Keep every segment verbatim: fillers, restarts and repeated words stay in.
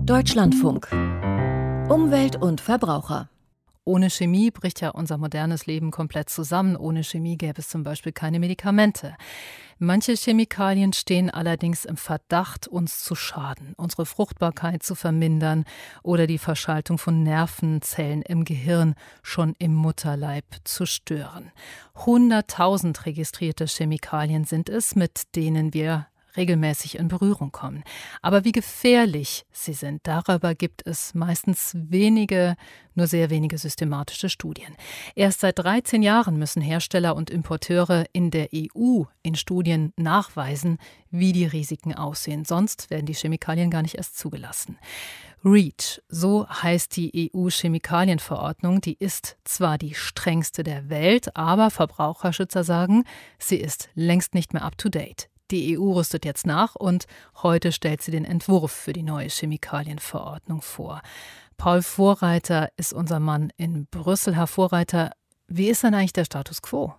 Deutschlandfunk. Umwelt und Verbraucher. Ohne Chemie bricht ja unser modernes Leben komplett zusammen. Ohne Chemie gäbe es zum Beispiel keine Medikamente. Manche Chemikalien stehen allerdings im Verdacht, uns zu schaden, unsere Fruchtbarkeit zu vermindern oder die Verschaltung von Nervenzellen im Gehirn schon im Mutterleib zu stören. Hunderttausend registrierte Chemikalien sind es, mit denen wir regelmäßig in Berührung kommen. Aber wie gefährlich sie sind, darüber gibt es meistens wenige, nur sehr wenige systematische Studien. Erst seit dreizehn Jahren müssen Hersteller und Importeure in der E U in Studien nachweisen, wie die Risiken aussehen. Sonst werden die Chemikalien gar nicht erst zugelassen. REACH, so heißt die E U-Chemikalienverordnung, die ist zwar die strengste der Welt, aber Verbraucherschützer sagen, sie ist längst nicht mehr up-to-date. Die E U rüstet jetzt nach und heute stellt sie den Entwurf für die neue Chemikalienverordnung vor. Paul Vorreiter ist unser Mann in Brüssel. Herr Vorreiter, wie ist denn eigentlich der Status quo?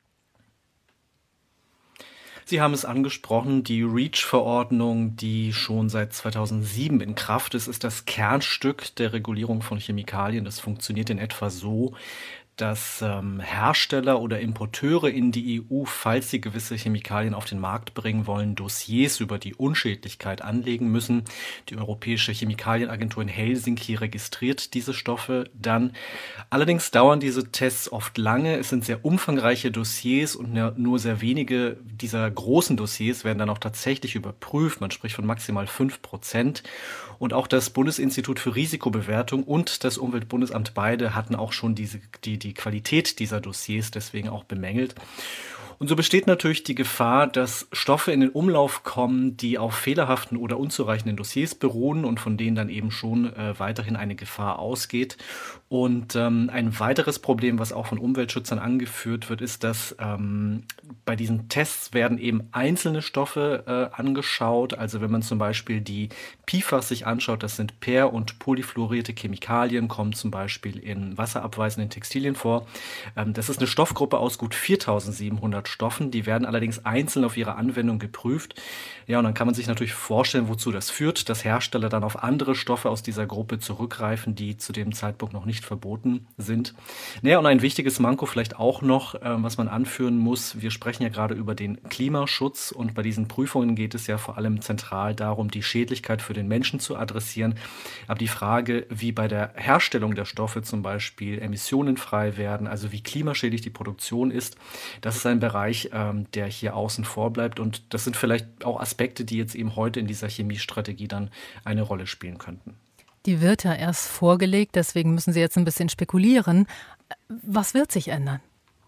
Sie haben es angesprochen, die REACH-Verordnung, die schon seit zweitausendsieben in Kraft ist, ist das Kernstück der Regulierung von Chemikalien. Das funktioniert in etwa so, dass ähm, Hersteller oder Importeure in die E U, falls sie gewisse Chemikalien auf den Markt bringen wollen, Dossiers über die Unschädlichkeit anlegen müssen. Die Europäische Chemikalienagentur in Helsinki registriert diese Stoffe dann. Allerdings dauern diese Tests oft lange. Es sind sehr umfangreiche Dossiers und nur sehr wenige dieser großen Dossiers werden dann auch tatsächlich überprüft. Man spricht von maximal fünf Prozent. Und auch das Bundesinstitut für Risikobewertung und das Umweltbundesamt beide hatten auch schon diese, die, die Qualität dieser Dossiers deswegen auch bemängelt. Und so besteht natürlich die Gefahr, dass Stoffe in den Umlauf kommen, die auf fehlerhaften oder unzureichenden Dossiers beruhen und von denen dann eben schon äh, weiterhin eine Gefahr ausgeht. Und ähm, ein weiteres Problem, was auch von Umweltschützern angeführt wird, ist, dass ähm, bei diesen Tests werden eben einzelne Stoffe äh, angeschaut. Also wenn man zum Beispiel die P F A S sich anschaut, das sind per- und polyfluorierte Chemikalien, kommen zum Beispiel in wasserabweisenden Textilien vor. Ähm, das ist eine Stoffgruppe aus gut viertausendsiebenhundert Stoffen, die werden allerdings einzeln auf ihre Anwendung geprüft. Ja, und dann kann man sich natürlich vorstellen, wozu das führt, dass Hersteller dann auf andere Stoffe aus dieser Gruppe zurückgreifen, die zu dem Zeitpunkt noch nicht verboten sind. Naja, und ein wichtiges Manko vielleicht auch noch, äh, was man anführen muss, wir sprechen ja gerade über den Klimaschutz und bei diesen Prüfungen geht es ja vor allem zentral darum, die Schädlichkeit für den Menschen zu adressieren. Aber die Frage, wie bei der Herstellung der Stoffe zum Beispiel emissionenfrei werden, also wie klimaschädlich die Produktion ist, das ist ein Bereich, ähm, der hier außen vor bleibt. Und das sind vielleicht auch Aspekte, die jetzt eben heute in dieser Chemiestrategie dann eine Rolle spielen könnten. Die wird ja erst vorgelegt, deswegen müssen Sie jetzt ein bisschen spekulieren. Was wird sich ändern?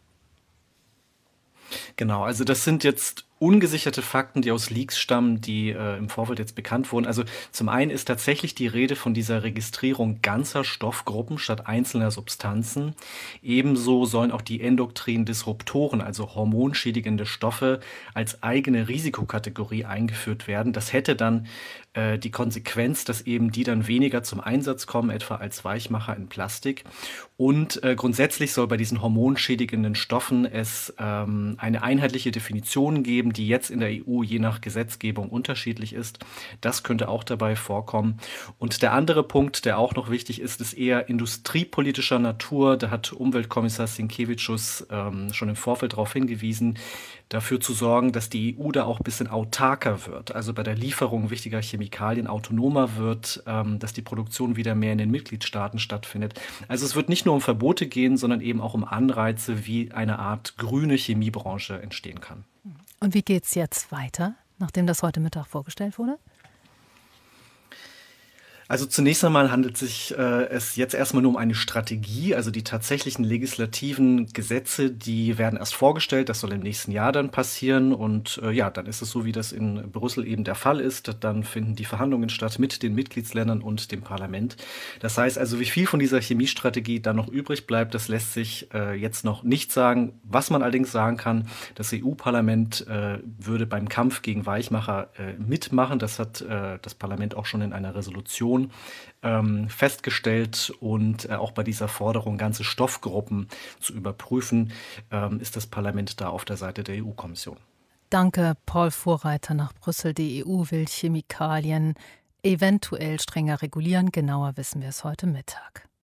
Genau, also das sind jetzt ungesicherte Fakten, die aus Leaks stammen, die äh, im Vorfeld jetzt bekannt wurden. Also zum einen ist tatsächlich die Rede von dieser Registrierung ganzer Stoffgruppen statt einzelner Substanzen. Ebenso sollen auch die endokrinen Disruptoren, also hormonschädigende Stoffe, als eigene Risikokategorie eingeführt werden. Das hätte dann äh, die Konsequenz, dass eben die dann weniger zum Einsatz kommen, etwa als Weichmacher in Plastik. Und äh, grundsätzlich soll bei diesen hormonschädigenden Stoffen es ähm, eine einheitliche Definition geben, die jetzt in der E U je nach Gesetzgebung unterschiedlich ist. Das könnte auch dabei vorkommen. Und der andere Punkt, der auch noch wichtig ist, ist eher industriepolitischer Natur. Da hat Umweltkommissar Sinkevičius ähm, schon im Vorfeld darauf hingewiesen, dafür zu sorgen, dass die E U da auch ein bisschen autarker wird. Also bei der Lieferung wichtiger Chemikalien autonomer wird, ähm, dass die Produktion wieder mehr in den Mitgliedstaaten stattfindet. Also es wird nicht nur um Verbote gehen, sondern eben auch um Anreize, wie eine Art grüne Chemiebranche entstehen kann. Und wie geht es jetzt weiter, nachdem das heute Mittag vorgestellt wurde? Also zunächst einmal handelt sich äh, es jetzt erstmal nur um eine Strategie. Also die tatsächlichen legislativen Gesetze, die werden erst vorgestellt. Das soll im nächsten Jahr dann passieren. Und äh, ja, dann ist es so, wie das in Brüssel eben der Fall ist. Dann finden die Verhandlungen statt mit den Mitgliedsländern und dem Parlament. Das heißt also, wie viel von dieser Chemiestrategie dann noch übrig bleibt, das lässt sich äh, jetzt noch nicht sagen. Was man allerdings sagen kann, das E U-Parlament äh, würde beim Kampf gegen Weichmacher äh, mitmachen. Das hat äh, das Parlament auch schon in einer Resolution ähm, festgestellt und äh, auch bei dieser Forderung, ganze Stoffgruppen zu überprüfen, ähm, ist das Parlament da auf der Seite der E U-Kommission. Danke, Paul Vorreiter nach Brüssel. Die E U will Chemikalien eventuell strenger regulieren. Genauer wissen wir es heute Mittag.